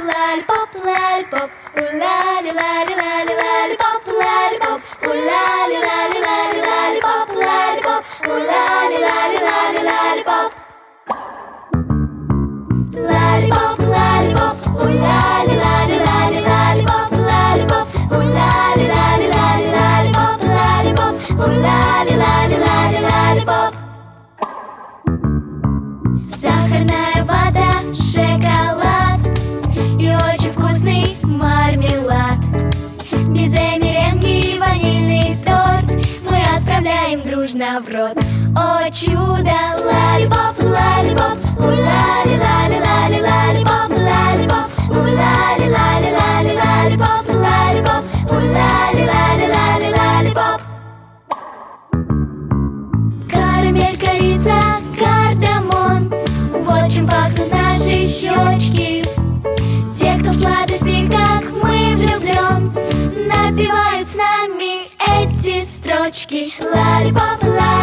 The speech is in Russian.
lollipop, lollipop, ooh lolly, lolly, lolly, lollipop, lollipop, ooh lolly, lolly, lolly, lollipop, lollipop, ooh lolly, lolly, lolly, lollipop. Lollipop, lollipop, ooh lolly, lolly, lolly, lollipop, lollipop, ooh lolly, lolly, lolly, lollipop, lollipop, ooh lolly, lolly, lolly, lollipop. Сахарная вода, шоколад и очень вкусный мармелад. Безе, меренги и ванильный торт мы отправляем дружно в рот. О чудо! Lollipop, lollipop, ooh lolly, lolly, lolly, lollipop, lollipop, ooh lolly, lolly, lolly, lollipop, lollipop, ooh lolly, lolly, lolly, lollipop. Карамель, корица, кардамон, вот чем пахнут наши щечки. Те, кто в сладости, как мы, влюблен, напевают с нами эти строчки. Lollipop, lollipop.